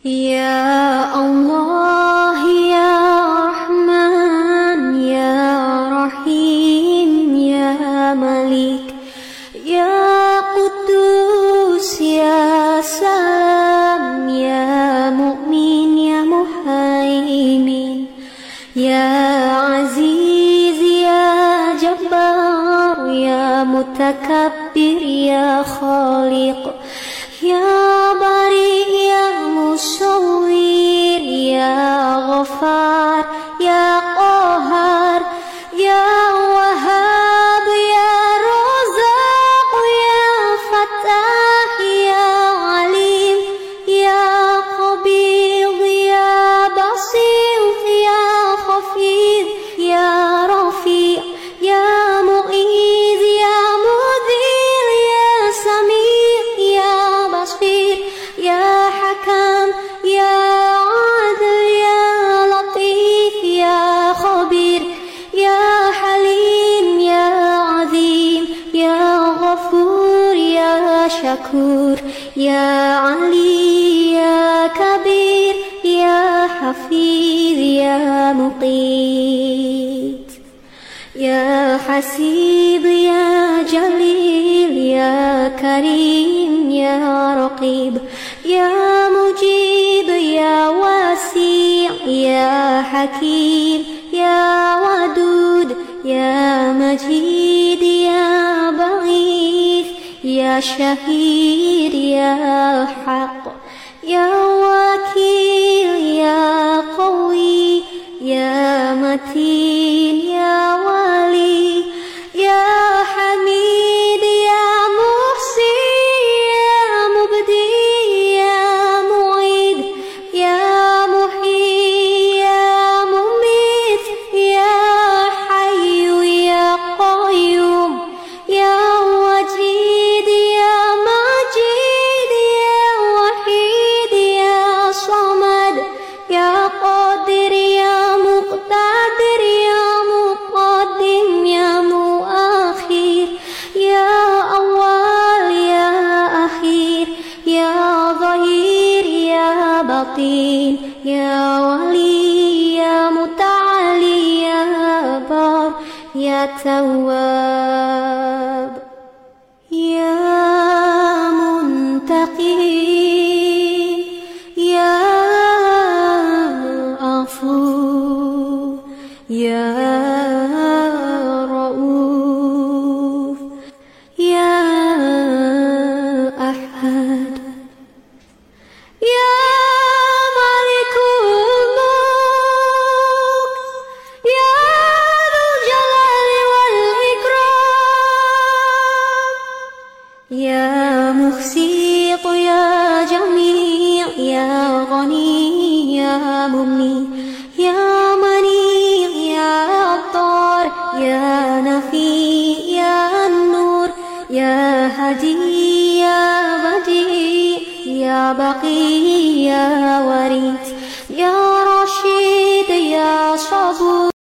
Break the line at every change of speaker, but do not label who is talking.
يا الله يا رحمن يا رحيم يا ملك يا قدوس يا سلام يا مؤمن يا مهيمن يا عزيز يا جبار يا متكبر يا خالق يا بريء يا مصور يا غفار يا قهار يا وهاب يا رزاق يا فتاح يا عليم يا قبيض يا بصير يا خفيض يا رفيع يا مؤيد يا مذل يا سميع يا بصير يا حكم يا عادل يا لطيف يا خبير يا حليم يا عظيم يا غفور يا شكور يا علي يا كبير يا حفيظ يا مقيت يا حسيب يا جليل يا كريم يا رقيب يا مجيب يا واسع يا حكيم يا ودود يا مجيد يا بغيث يا شهيد يا حق يا وكيل يا قوي يا متين يا ولي يا حميد يا محصي يا مبدي يا معيد يا محيي يا مميت يا حي يا قيوم يا وجيد يا مجيد يا وحيد يا صمد يا قادر يا مقتدر يا مقدم يا مؤخر يا أول يا أخير يا ظهير يا بطين يا ولي يا متعالي يا بار يا تواب يا منتقم يا عفو يا رؤوف يا أحد يا مالك الملك يا ذو الجلال والإكرام يا مخسيط يا جميع يا غني يا مغني يا منيع يا عطار يا نفي يا النور يا هدي يا بديع يا بقي يا وريث يا رشيد يا صبور